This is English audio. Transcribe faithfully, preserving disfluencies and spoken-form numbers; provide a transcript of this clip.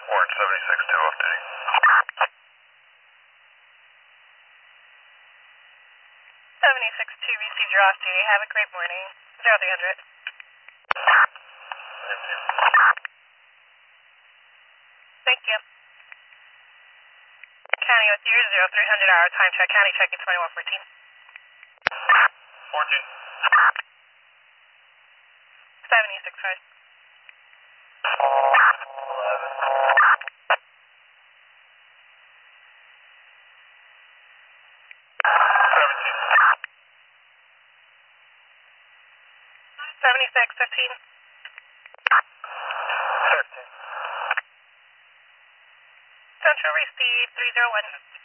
Orange seventy-six two off duty. seventy-six two received your off duty. Have a great morning. zero three hundred. Thank you. County with you, zero three hundred hour time check. County checking twenty-one fourteen. fourteen. seventy-six five. eleven. seventeen. seventy-six fifteen. fifteen. Central received three zero one.